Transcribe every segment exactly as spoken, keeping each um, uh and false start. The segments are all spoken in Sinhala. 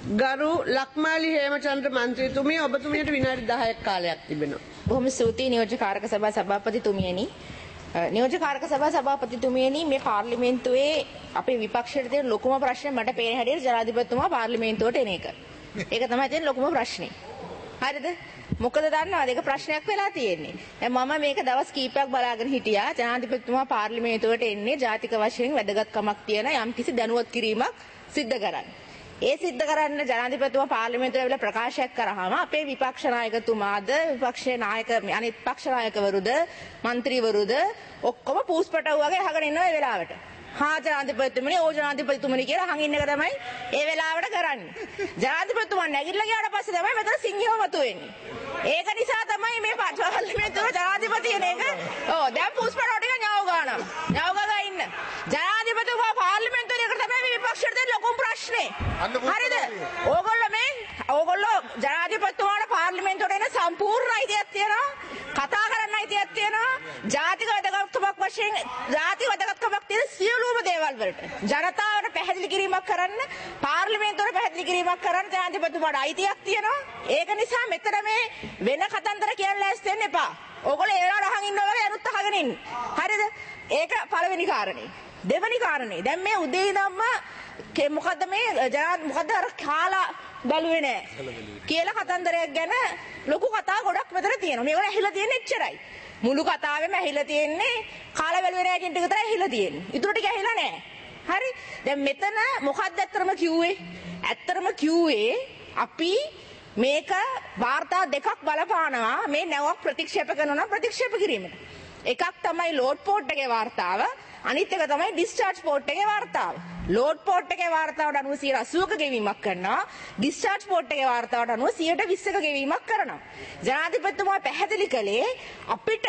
ගරු ලක්මාලි හේමචන්ද්‍ර මන්ත්‍රීතුමිය ඔබතුමියට විනාඩි දහයක් කාලයක් තිබෙනවා. බොහොම ස්තුතියි නියෝජ්‍ය කාරක සභා සභාපතිතුමියනි. නියෝජ්‍ය කාරක සභා සභාපතිතුමියනි මේ පාර්ලිමේන්තුවේ අපේ විපක්ෂයට තියෙන ලොකුම ප්‍රශ්නේ මට පේන හැටියට ජනාධිපතිතුමා පාර්ලිමේන්තුවට එන එක. ඒක තමයි තියෙන ලොකුම ප්‍රශ්නේ. හරිද? මොකද දන්නවද ඒක ප්‍රශ්නයක් වෙලා තියෙන්නේ. දැන් මම මේක දවස් කීපයක් බලාගෙන හිටියා. ජනාධිපතිතුමා පාර්ලිමේන්තුවට එන්නේ ජාතික වශයෙන් වැදගත්කමක් තියෙන යම්කිසි දැනුවත් කිරීමක් සිද්ධ කරන්න. ඒ සිද්ධ කරන්න ජනාධිපතිතුමා පාර්ලිමේන්තුවේ ඇවිල්ලා ප්‍රකාශයක් කරාම අපේ විපක්ෂ නායකතුමාද විපක්ෂයේ නායක අනිත් පක්ෂ නායකවරුද മന്ത്രിවරුද ඔක්කොම පූස්පටව් වගේ අහගෙන ඉන්නවා ඒ වෙලාවට. හා ජනාධිපතිතුමනි ඕ ජනාධිපතිතුමනි කියලා අහන් ඉන්න එක තමයි ඒ වෙලාවට කරන්නේ. ජනාධිපතිතුමා නැගිටලා ගියාට පස්සේ තමයි මෙතන සිංහව මතුවෙන්නේ. ඒක නිසා තමයි මේ පාර්ලිමේන්තුවේ ජනාධිපති එන එක. ඔව් දැන් පූස්පටව් ටික ඥාව ගන්නවා. ඥාව ගා ඉන්න. ජනාධිපතිතුමා පාර්ලිමේන්තුවේ එකට තමයි විපක්ෂයට දෙන ලොකුම ප්‍රශ්නේ. හරිද? ඕගොල්ලෝ මේ ඕගොල්ලෝ ජනාධිපතිතුමාට පාර්ලිමේන්තුවට එන සම්පූර්ණ අයිතියක් තියෙනවා. කතා කරන්න අයිතියක් තියෙනවා. ජාතික වැදගත්කමක් වශයෙන් ජාතික වැදගත්කමක් තියෙන සියලුම දේවල් වලට ජනතාවට පැහැදිලි කිරීමක් කරන්න පාර්ලිමේන්තුවට පැහැදිලි කිරීමක් කරන්න ජනාධිපතිතුමාට අයිතියක් තියෙනවා. ඒක නිසා මෙතන මේ වෙන කතන්දර කියන්න ලෑස්ති වෙන්න එපා. ඕගොල්ලෝ ඒවට අහන් ඉන්නවා වගේ අනුත් අහගෙන ඉන්න. හරිද? ඒක පළවෙනි කාරණේ. දෙවෙනි කාරණේ දැන් මේ උදේ ඉඳන්ම මොකද්ද මේ ජනාධ මොකද්ද අර කාලා බැලුවේ නෑ කියලා කතන්දරයක් ගැන ලොකු කතා ගොඩක් මෙතන තියෙනවා. මේවල ඇහිලා තියෙන්නේ එච්චරයි. මුළු කතාවෙම ඇහිලා තියෙන්නේ කාලා බැලුවේ නෑ කියන ටික විතරයි ඇහිලා තියෙන්නේ. ඊටු ටික ඇහිලා නෑ. හරි? දැන් මෙතන මොකද්ද ඇත්තටම කිව්වේ? ඇත්තටම කිව්වේ අපි මේක වාර්තා දෙකක් බලපානවා මේ නැවක් ප්‍රතික්ෂේප කරනවා නම් ප්‍රතික්ෂේප කිරීමට. එකක් තමයි ලෝඩ් පෝට් එකේ වාර්තාව අනිත් එක තමයි ඩිස්චාර්ජ් පෝට් එකේ වාර්තාව. ලෝඩ් පෝට් එකේ වාර්තාවට අනුව සියයට අසූවක ගෙවීමක් කරනවා. ඩිස්චාර්ජ් පෝට් එකේ වාර්තාවට අනුව සියයට විස්සක ගෙවීමක් කරනවා. ජනාධිපතිතුමා පැහැදිලි කළේ අපිට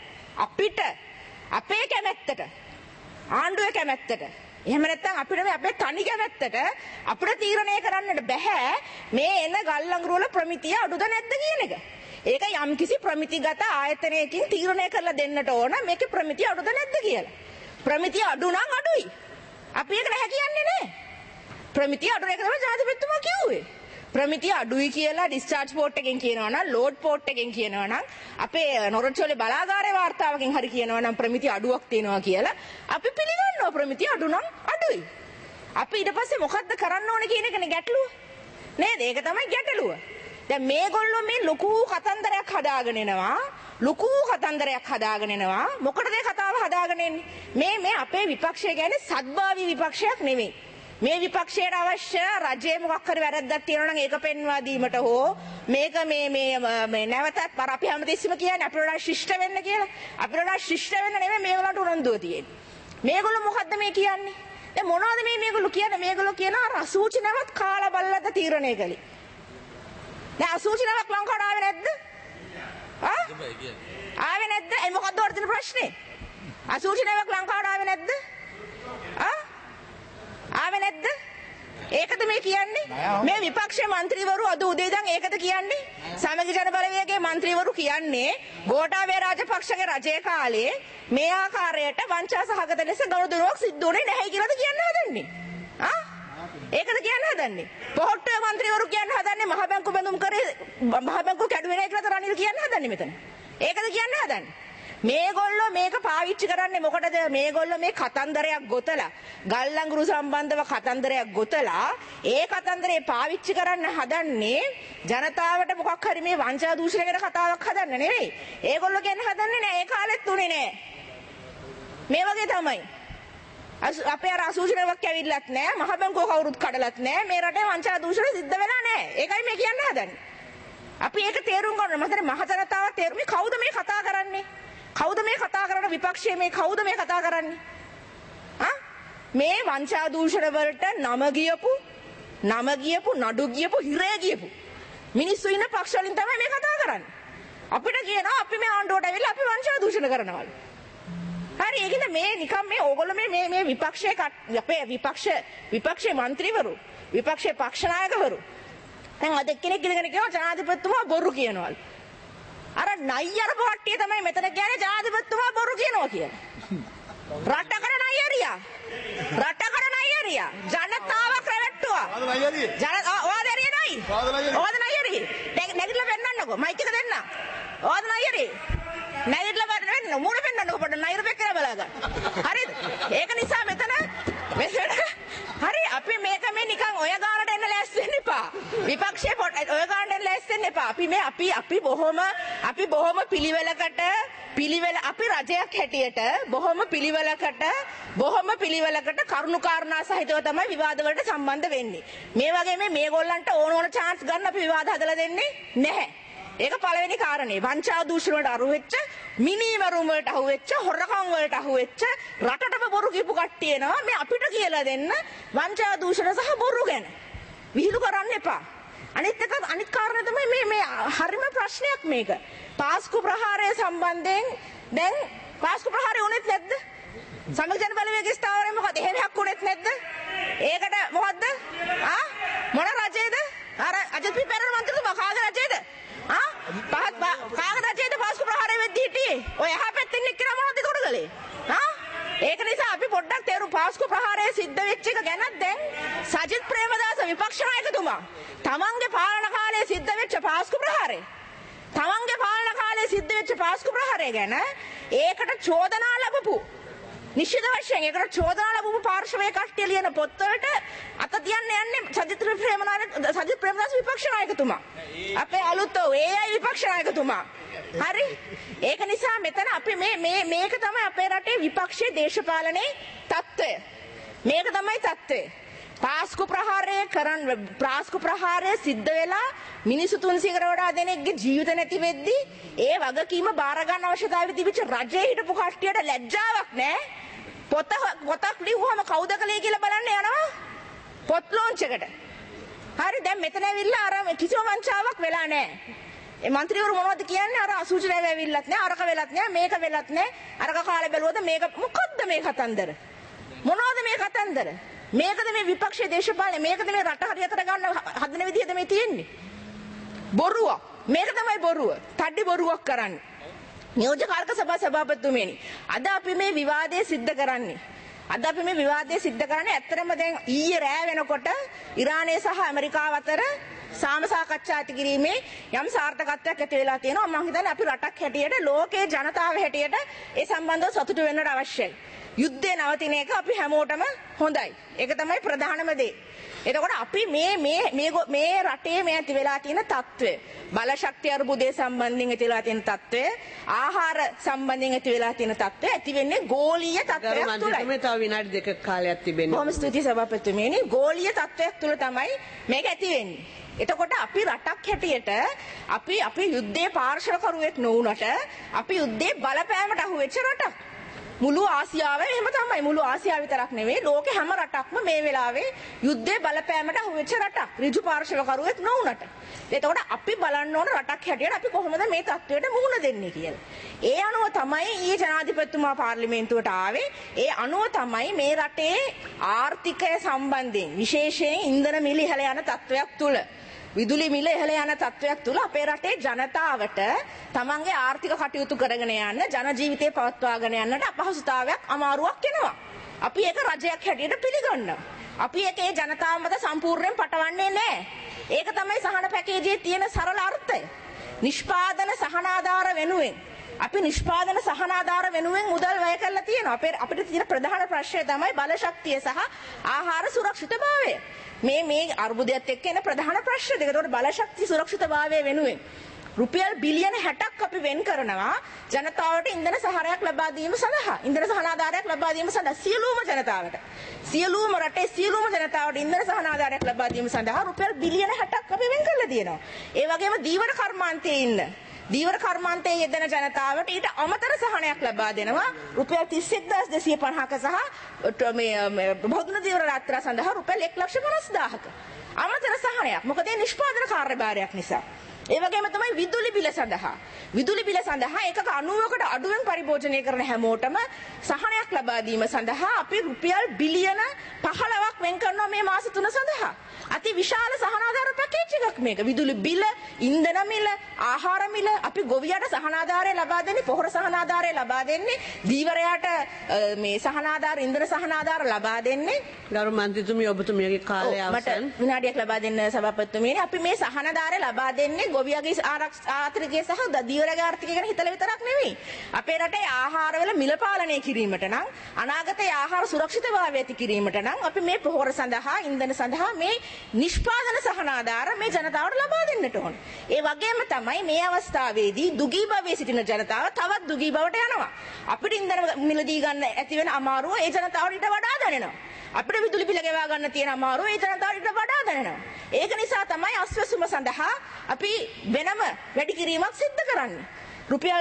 අපිට අපේ කැමැත්තට ආණ්ඩුවේ කැමැත්තට එහෙම නැත්නම් අපිට මේ අපේ තනි කැමැත්තට අපිට තීරණය කරන්නට බෑ මේ එන ගල්ලංගුරු වල ප්‍රමිතිය අඩුද නැද්ද කියන එක. ඒක යම්කිසි ප්‍රමිතිගත ආයතනයකින් තීරණය කරලා දෙන්නට ඕන මේකේ ප්‍රමිතිය අඩුද නැද්ද කියලා. ප්‍රමිතිය අඩු නම් අඩුයි. අපි ඒක නැහැ කියන්නේ නැහැ. ප්‍රමිතිය අඩු එක තමයි ජනාධිපතිතුමා කිව්වේ. ප්‍රමිතිය අඩුයි කියලා ඩිස්චාර්ජ් පෝට් එකෙන් කියනවා නම් ලෝඩ් පෝට් එකෙන් කියනවා නම් අපේ නොරොච්චෝලේ බලාගාරයේ වාර්තාවකින් හරි කියනවා නම් ප්‍රමිතිය අඩුවක් තියෙනවා කියලා අපි පිළිගන්නවා ප්‍රමිතිය අඩු නම් අඩුයි. අපි ඊට පස්සේ මොකද්ද කරන්න ඕනේ කියන එකනේ ගැටලුව. නේද? ඒක තමයි ගැටලුව. දැන් මේගොල්ලෝ මේ ලොකු කතන්දරයක් හදාගෙන එනවා. ලොකු කතන්දරයක් හදාගෙන එනවා. මොකටද මේ කතාව හදාගෙන එන්නේ? මේ මේ අපේ විපක්ෂය කියන්නේ සත්භාවී විපක්ෂයක් නෙමෙයි. මේ විපක්ෂයට අවශ්‍ය රජයේ මොකක් හරි වැරද්දක් තියෙනවා නම් ඒක පෙන්වා දීමට හෝ මේක මේ මේ මේ නැවතත් අර අපි හැමතිස්සෙම කියන්නේ අපිට වඩා ශිෂ්ට වෙන්න කියලා. අපිට වඩා ශිෂ්ට වෙන්න නෙමෙයි මේගොල්ලන්ට උනන්දුව තියෙන්නේ. මේගොල්ලෝ මොකද්ද මේ කියන්නේ? දැන් මොනවද මේ මේගොල්ලෝ කියන්නේ? මේගොල්ලෝ කියනවා රසූචි නැවත් කාලා බල්ලද තීරණය කළේ. දැන් අසූචි නැවක් ලංකාවට ආවේ නැද්ද? ආ? ආවේ නැද්ද? ඒ මොකද්ද වර්ධන ප්‍රශ්නේ? අසූචි නැවක් ලංකාවට ආවේ නැද්ද? ආ? ආවේ නැද්ද? ඒකද මේ කියන්නේ? මේ විපක්ෂයේ മന്ത്രിවරු අද උදේ ඉඳන් ඒකද කියන්නේ? සමගි ජන බලවේගයේ മന്ത്രിවරු කියන්නේ ගෝඨාභය රාජපක්ෂගේ රජයේ කාලේ මේ ආකාරයට වංචා සහගත ලෙස ගනුදෙනුවක් සිද්ධ වුණේ නැහැ කියලාද කියන්න හදන්නේ? ආ? ඒකද කියන්න හදන්නේ? පොහොට්ටුවේ മന്ത്രിවරු කියන්න හදන්නේ මහ බැංකුව බඳුම් කරේ මහ බැංකුව කැඩුවේ නැහැ කියලා රනිල් කියන්න හදන්නේ මෙතන. ඒකද කියන්න හදන්නේ? මේගොල්ලෝ මේක පාවිච්චි කරන්නේ මොකටද? මේගොල්ලෝ මේ කතන්දරයක් ගොතලා ගල්ලංගුරු සම්බන්ධව කතන්දරයක් ගොතලා ඒ කතන්දරේ පාවිච්චි කරන්න හදන්නේ ජනතාවට මොකක් හරි මේ වංචා දූෂණය ගැන කතාවක් හදන්න නෙවෙයි. ඒගොල්ලෝ කියන්නේ හදන්නේ නෑ ඒ කාලෙත් උනේ නෑ. මේ වගේ තමයි. අපේ අර අසූචනාවක් ඇවිල්ලත් නෑ මහ බැංකුව කවුරුත් කඩලත් නෑ මේ රටේ වංචා දූෂණ සිද්ධ වෙලා නෑ. ඒකයි මේ කියන්න හදන්නේ. අපි ඒක තේරුම් ගන්න මතර මහ ජනතාව තේරුම් මේ කවුද මේ කතා කරන්නේ? කවුද මේ කතා කරන විපක්ෂයේ මේ කවුද මේ කතා කරන්නේ? ආ මේ වංචා දූෂණ වලට නම ගියපු නම ගියපු නඩු ගියපු හිරේ ගියපු මිනිස්සු ඉන්න පක්ෂ වලින් තමයි මේ කතා කරන්නේ. අපිට කියනවා අපි මේ ආණ්ඩුවට ඇවිල්ලා අපි වංචා දූෂණ කරනවලු. හරි ඒකද මේ නිකම් මේ ඕගොල්ලෝ මේ මේ මේ විපක්ෂයේ අපේ විපක්ෂ විපක්ෂයේ മന്ത്രിවරු විපක්ෂයේ පක්ෂ නායකවරු දැන් අද එක්කෙනෙක් ඉඳගෙන කියනවා ජනාධිපතිතුමා බොරු කියනවලු. අර නයියර පොට්ටිය තමයි මෙතන කියන්නේ ජනාධිපතිතුමා බොරු කියනවා කියලා. රටකට නයියරියා. රටකට නයියරියා. ජනතාව රැවට්ටුවා. ජන ඔයාද ඕද නයරි නැගිටලා පෙන්නන්නකෝ මයික් එක දෙන්න ඕද නයරි නැගිටලා බලන්න මූණ පෙන්නන්නකෝ පොඩ්ඩක් නයර බෙක් කරලා බලාගන්න හරිද ඒක නිසා මෙතන මෙතන හරි අපි මේක මේ නිකන් ඔය ගානට එන්න ලෑස්ති වෙන්න එපා විපක්ෂයේ ඔය ගානට එන්න ලෑස්ති වෙන්න එපා අපි මේ අපි අපි බොහොම අපි බොහොම පිළිවෙලකට පිළිවෙල අපි රජයක් හැටියට බොහොම පිළිවෙලකට බොහොම පිළිවෙලකට කරුණු කාරණා සහිතව තමයි විවාද වලට සම්බන්ධ වෙන්නේ මේ වගේ මේ මේගොල්ලන්ට ඕන ඕන chance ගන්න අපි විවාද හදලා දෙන්නේ නැහැ ඒක පළවෙනි කාරණේ වංචා දූෂණ වලට අහු වෙච්ච මිනිමරුම් වලට අහු වෙච්ච හොරකම් වලට අහු වෙච්ච රටටම බොරු කියපු කට්ටිය එනවා මේ අපිට කියලා දෙන්න වංචා දූෂණ සහ බොරු ගැන විහිළු කරන්න එපා අනිත් එක අනිත් කාරණා තමයි මේ මේ හරිම ප්‍රශ්නයක් මේක පාස්කු ප්‍රහාරය සම්බන්ධයෙන් දැන් පාස්කු ප්‍රහාරය උනේත් නැද්ද සමග ජන බලවේගයේ ස්ථාවරය මොකද එහෙම හක් උනේත් නැද්ද ඒකට මොකද්ද ආ මොන රජයේද අර අජිත් පිපෙරණ මන්ත්‍රීතුමා කාගේ රජයේද ආ පහත් කාගේ රජයේද පාස්කු ප්‍රහාරය වෙද්දී හිටියේ ඔය එහා පැත්තෙන් එක්කන මොනවද ඒකට කළේ ආ ඒක නිසා අපි පොඩ්ඩක් තේරු පාස්කු ප්‍රහාරය සිද්ධ වෙච්ච එක ගැන දැන් සජිත් ප්‍රේමදාස විපක්ෂ නායකතුමා තමන්ගේ පාලන කාලයේ සිද්ධ වෙච්ච පාස්කු ප්‍රහාරය තමන්ගේ පාලන කාලයේ සිද්ධ වෙච්ච පාස්කු ප්‍රහාරය ගැන ඒකට චෝදනා ලැබපු නිශ්චිත වශයෙන් ඒකට චෝදනා ලැබපු පාර්ශවයේ කට්ටිය ලියන පොත්වලට අත තියන්න යන්නේ සජිත් ප්‍රේමනායක සජිත් ප්‍රේමදාස විපක්ෂ නායකතුමා අපේ අලුත් ඒ අය විපක්ෂ නායකතුමා හරි ඒක නිසා මෙතන අපි මේ මේ මේක තමයි අපේ රටේ විපක්ෂයේ දේශපාලනයේ තත්ත්වය මේක තමයි තත්ත්වය පාස්කු ප්‍රහාරය කරන් පාස්කු ප්‍රහාරය සිද්ධ වෙලා මිනිස්සු තුන්සියකට වඩා දෙනෙක්ගේ ජීවිත නැති වෙද්දී ඒ වගකීම බාර ගන්න අවශ්‍යතාවය තිබිච්ච රජයේ හිටපු කට්ටියට ලැජ්ජාවක් නැහැ පොත පොතක් ලිව්වම කවුද කලේ කියලා බලන්න යනවා පොත් ලොන්ච් එකට හරි දැන් මෙතන ඇවිල්ලා අර කිසිම වංචාවක් වෙලා නැහැ ඒ മന്ത്രിවරු මොනවද කියන්නේ අර අසුචි රැව ඇවිල්ලත් නැහැ අරක වෙලත් නැහැ මේක වෙලත් නැහැ අරක කාලේ බැලුවද මේක මොකද්ද මේ කතන්දර මොනවද මේ කතන්දර මේකද මේ විපක්ෂයේ දේශපාලනේ මේකද මේ රට හරියට ගන්න හදන විදිහද මේ තියෙන්නේ බොරුව මේක තමයි බොරුව තඩි බොරුවක් කරන්නේ නියෝජ්‍යකාරක සභා සභාපතිතුමනි අද අපි මේ විවාදය සිද්ධ කරන්නේ අද අපි මේ විවාදය සිද්ධ කරන්නේ ඇත්තටම දැන් ඊයේ රෑ වෙනකොට ඉරානය සහ ඇමරිකාව අතර සාම සාකච්ඡා ඇති කිරීමේ යම් සාර්ථකත්වයක් ඇති වෙලා තියෙනවා මම හිතන්නේ අපි රටක් හැටියට ලෝකයේ ජනතාව හැටියට ඒ සම්බන්ධව සතුටු වෙන්නට අවශ්‍යයි යුද්ධය නවතින එක අපි හැමෝටම හොඳයි ඒක තමයි ප්‍රධානම දේ එතකොට අපි මේ මේ මේ මේ රටේ මේ ඇති වෙලා තියෙන තත්ත්වය බල ශක්තිය අර්බුදය සම්බන්ධයෙන් ඇති වෙලා තියෙන තත්ත්වය ආහාර සම්බන්ධයෙන් ඇති වෙලා තියෙන තත්ත්වය ඇති වෙන්නේ ගෝලීය තත්ත්වයක් තුලයි මේ තව විනාඩි දෙකක කාලයක් තිබෙනවා බොහොම ස්තුතියි සභාපතිතුමනි ගෝලීය තත්ත්වයක් තුල තමයි මේක ඇති වෙන්නේ එතකොට අපි රටක් හැටියට අපි අපි යුද්ධයේ පාර්ශවකරුවෙක් නොවුනට අපි යුද්ධයේ බලපෑමට අහු වෙච්ච රටක් මුළු ආසියාවේ එහෙම තමයි මුළු ආසියාව විතරක් නෙවෙයි ලෝකේ හැම රටක්ම මේ වෙලාවේ යුද්ධයේ බලපෑමට අහු වෙච්ච රටක් ඍජු පාර්ශවකරුවෙක් නොවුනට එතකොට අපි බලන්න ඕන රටක් හැටියට අපි කොහොමද මේ තත්ත්වයට මුහුණ දෙන්නේ කියලා ඒ අනුව තමයි ඊයේ ජනාධිපතිතුමා පාර්ලිමේන්තුවට ආවේ ඒ අනුව තමයි මේ රටේ ආර්ථිකය සම්බන්ධයෙන් විශේෂයෙන් ඉන්ධන මිල ඉහළ යන තත්ත්වයක් තුල විදුලි මිල ඉහළ යන තත්ත්වයක් තුල අපේ රටේ ජනතාවට තමන්ගේ ආර්ථික කටයුතු කරගෙන යන්න ජන ජීවිතේ පවත්වාගෙන යන්නට අපහසුතාවයක් අමාරුවක් එනවා. අපි ඒක රජයක් හැටියට පිළිගන්නවා. අපි ඒක ඒ ජනතාව මත සම්පූර්ණයෙන් පටවන්නේ නැහැ. ඒක තමයි සහන පැකේජයේ තියෙන සරල අර්ථය. නිෂ්පාදන සහනාධාර වෙනුවෙන් අපි නිෂ්පාදන සහනාධාර වෙනුවෙන් මුදල් වැය කරලා තියෙනවා. අපේ අපිට තියෙන ප්‍රධාන ප්‍රශ්නය තමයි බල ශක්තිය සහ ආහාර සුරක්ෂිතභාවය. මේ මේ අර්බුදයත් එක්ක එන ප්‍රධාන ප්‍රශ්න දෙක. ඒකට බල ශක්තිය සුරක්ෂිතභාවය වෙනුවෙන් රුපියල් බිලියන හැටක් අපි වෙන් කරනවා ජනතාවට ඉන්ධන සහනයක් ලබා දීම සඳහා. ඉන්ධන සහනාධාරයක් ලබා දීම සඳහා සියලුම ජනතාවට. සියලුම රටේ සියලුම ජනතාවට ඉන්ධන සහනාධාරයක් ලබා දීම සඳහා රුපියල් බිලියන හැටක් අපි වෙන් කරලා තියෙනවා. ඒ වගේම දීවර කර්මාන්තයේ ඉන්න දීවර කර්මාන්තයේ යෙදෙන ජනතාවට ඊට අමතර සහනයක් ලබා දෙනවා රුපියල් තිස් එක් හදාස් දෙසිය පනහක සහ මේ බෞද්ධ දීවර රාත්‍රා සඳහා රුපියල් එක ලක්ෂ පනස් හදාරක අමතර සහනයක්. මොකද ඒ නිෂ්පාදන කාර්යභාරයක් නිසා. ඒ වගේම තමයි විදුලි බිල සඳහා විදුලි බිල සඳහා එකක අනූවකට අඩුවෙන් පරිභෝජනය කරන හැමෝටම සහනයක් ලබා දීම සඳහා අපි රුපියල් බිලියන පහළොවක් වෙන් කරනවා මේ මාස තුන සඳහා. අති විශාල සහනාධාර පැකේජ් එකක් දෙයක් මේක. විදුලි බිල, ඉන්ධන මිල, ආහාර මිල අපි ගොවියට සහනාධාරය ලබා දෙන්නේ, පොහොර සහනාධාරය ලබා දෙන්නේ, දීවරයාට මේ සහනාධාර, ඉන්ධන සහනාධාර ලබා දෙන්නේ. ගරු මන්ත්‍රීතුමිය ඔබතුමියගේ කාලය අවසන්. මට විනාඩියක් ලබා දෙන්න සභාපතිතුමියනි. අපි මේ සහනාධාරය ලබා දෙන්නේ ගොවියගේ ආර්ථිකය සහ දීවරයාගේ ආර්ථිකය ගැන හිතලා විතරක් නෙවෙයි. අපේ රටේ ආහාරවල මිල පාලනය කිරීමට නම්, අනාගතයේ ආහාර සුරක්ෂිතභාවය ඇති කිරීමට නම් අපි මේ පොහොර සඳහා, ඉන්ධන සඳහා මේ නිෂ්පාදන සහනාධාර මේ ජනතාවට ලබා දෙන්නට ඕන. ඒ වගේම තමයි මේ අවස්ථාවේදී දුගී භවයේ සිටින ජනතාව තවත් දුගී භවට යනවා. අපිට ඉන්ධන මිලදී ගන්න ඇති වෙන අමාරුව ඒ ජනතාවට ඊට වඩා දැනෙනවා. අපිට විදුලි බිල ගෙවා ගන්න තියෙන අමාරුව ඒ ජනතාවට ඊට වඩා දැනෙනවා. ඒක නිසා තමයි අස්වැසුම සඳහා අපි වෙනම වැඩි කිරීමක් සිදු කරන්නේ. රුපියල්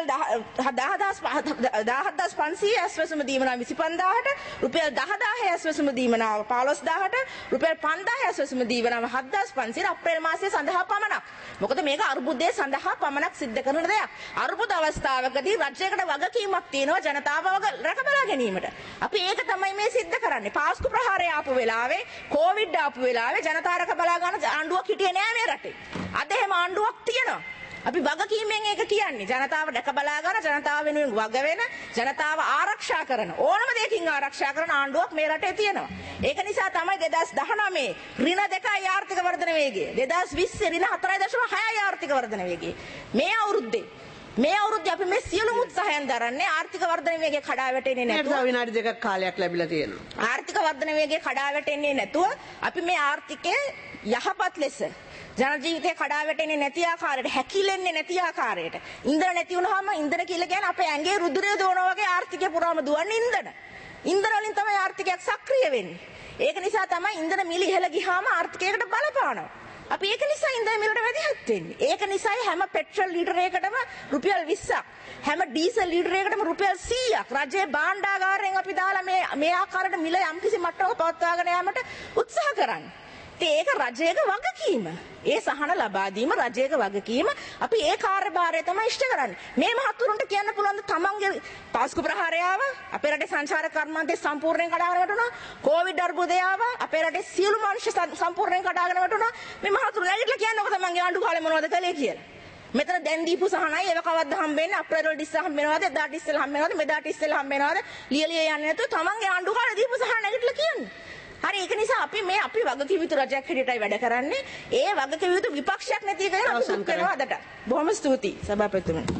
දහහදාස් පන්සීය අස්වැසුම දීමනාව විසි පන්දාහට, රුපියල් දහදාහේ අස්වැසුම දීමනාව පහළොස්දාහට, රුපියල් පන්දාහේ අස්වැසුම දීමනාව හත්දාස් පන්සීයට අප්‍රේල් මාසයේ සඳහා පමණක්. මොකද මේක අර්බුදයේ සඳහා පමණක් සිද්ධ කරන දෙයක්. අර්බුද අවස්ථාවකදී රජයකට වගකීමක් තියෙනවා ජනතාව රැක බලා ගැනීමට. අපි ඒක තමයි මේ සිද්ධ කරන්නේ. පාස්කු ප්‍රහාරය ආපු වෙලාවේ, කොවිඩ් ආපු වෙලාවේ ජනතාව රැක බලා ගන්න ආණ්ඩුවක් හිටියේ නෑ මේ රටේ. අද එහෙම ආණ්ඩුවක් තියෙනවා. අපි වගකීමෙන් ඒක කියන්නේ ජනතාව දැක බලා ගන්න, ජනතාව වෙනුවෙන් වග වෙන, ජනතාව ආරක්ෂා කරන, ඕනම දෙයකින් ආරක්ෂා කරන ආණ්ඩුවක් මේ රටේ තියෙනවා. ඒක නිසා තමයි දෙදාස් දහනවයේ ඍණ දෙකයි ආර්ථික වර්ධන වේගය, දෙදාස් විස්සේ ඍණ හතරයි දශම හයයි ආර්ථික වර්ධන වේගය. මේ අවුරුද්දේ මේ අවුරුද්දේ අපි මේ සියලුම උත්සාහයන් දරන්නේ ආර්ථික වර්ධන වේගය කඩා වැටෙන්නේ නැතුව. නේද? විනාඩි දෙකක් කාලයක් ලැබිලා තියෙනවා. ආර්ථික වර්ධන වේගය කඩා වැටෙන්නේ නැතුව අපි මේ ආර්ථිකය යහපත් ලෙස ජන ජීවිතේ කඩා වැටෙන්නේ නැති ආකාරයට, හැකිලෙන්නේ නැති ආකාරයට. ඉන්ධන නැති වුනහම ඉන්ධන කියලා කියන්නේ අපේ ඇඟේ රුධිරය දුවනවා වගේ ආර්ථිකය පුරාම දුවන්නේ ඉන්ධන. ඉන්ධන වලින් තමයි ආර්ථිකයක් සක්‍රිය වෙන්නේ. ඒක නිසා තමයි ඉන්ධන මිල ඉහළ ගියාම ආර්ථිකයකට බලපානවා. අපි ඒක නිසා ඉන්ධන මිලට වැඩිහත් වෙන්නේ. ඒක නිසායි හැම පෙට්‍රල් ලීටරයකටම රුපියල් විස්සක්, හැම ඩීසල් ලීටරයකටම රුපියල් සීයක් රජයේ භාණ්ඩාගාරයෙන් අපි දාලා මේ මේ ආකාරයට මිල යම්කිසි මට්ටමක පවත්වාගෙන යාමට උත්සාහ කරන්නේ. ඒක රජයක වගකීම. ඒ සහන ලබා දීම රජයක වගකීම. අපි ඒ කාර්යභාරය තමයි ඉෂ්ට කරන්නේ. මේ මහතුරුන්ට කියන්න පුළුවන් තමන්ගේ පාස්කු ප්‍රහාරය ආව, අපේ රටේ සංචාරක කර්මාන්තය සම්පූර්ණයෙන් කඩාගෙන වැටුණා. කොවිඩ් අර්බුදය ආව, අපේ රටේ සියලු මනුෂ්‍ය සම්පූර්ණයෙන් කඩාගෙන වැටුණා. මේ මහතුරු නැගිටලා කියන්න ඔබ තමන්ගේ ආණ්ඩු කාලේ මොනවද කළේ කියලා. මෙතන දැන් දීපු සහනයි ඒව කවද්ද හම්බෙන්නේ? අප්‍රේල් වල ඉස්සෙල්ලා හම්බ වෙනවද? එදාට ඉස්සෙල්ලා හම්බ වෙනවද? මෙදාට ඉස්සෙල්ලා හම්බ වෙනවද? ලියලිය යන්නේ නැතුව තමන්ගේ ආණ්ඩු කාලේ දීපු සහන නැගිටලා කියන්නේ. හරි, ඒක නිසා අපි මේ අපි වගකීම් යුතු රජයක් හැටියටයි වැඩ කරන්නේ. ඒ වගකීම් යුතු විපක්ෂයක් නැති එකෙන් අපි දුක් වෙනවා අදට. බොහොම ස්තුතියි සභාපතිතුමනි.